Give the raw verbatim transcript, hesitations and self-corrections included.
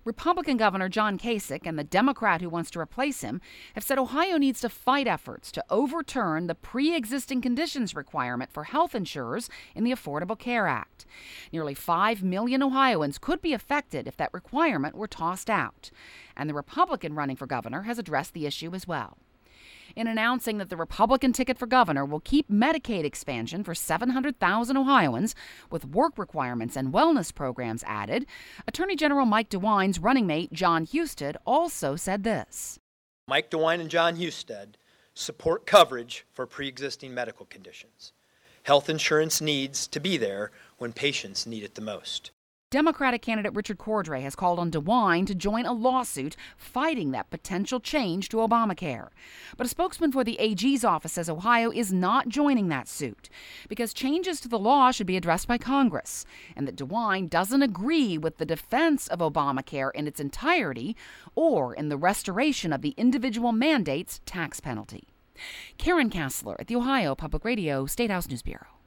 Republican Governor John Kasich and the Democrat who wants to replace him have said Ohio needs to fight efforts to overturn the pre-existing conditions requirement for health insurers in the Affordable Care Act. Nearly five million Ohioans could be affected if that requirement were tossed out. And the Republican running for governor has addressed the issue as well. In announcing that the Republican ticket for governor will keep Medicaid expansion for seven hundred thousand Ohioans, with work requirements and wellness programs added, Attorney General Mike DeWine's running mate Jon Husted also said this. Mike DeWine and Jon Husted support coverage for pre-existing medical conditions. Health insurance needs to be there when patients need it the most. Democratic candidate Richard Cordray has called on DeWine to join a lawsuit fighting that potential change to Obamacare. But a spokesman for the A G's office says Ohio is not joining that suit because changes to the law should be addressed by Congress, and that DeWine doesn't agree with the defense of Obamacare in its entirety or in the restoration of the individual mandate's tax penalty. Karen Kassler at the Ohio Public Radio State House News Bureau.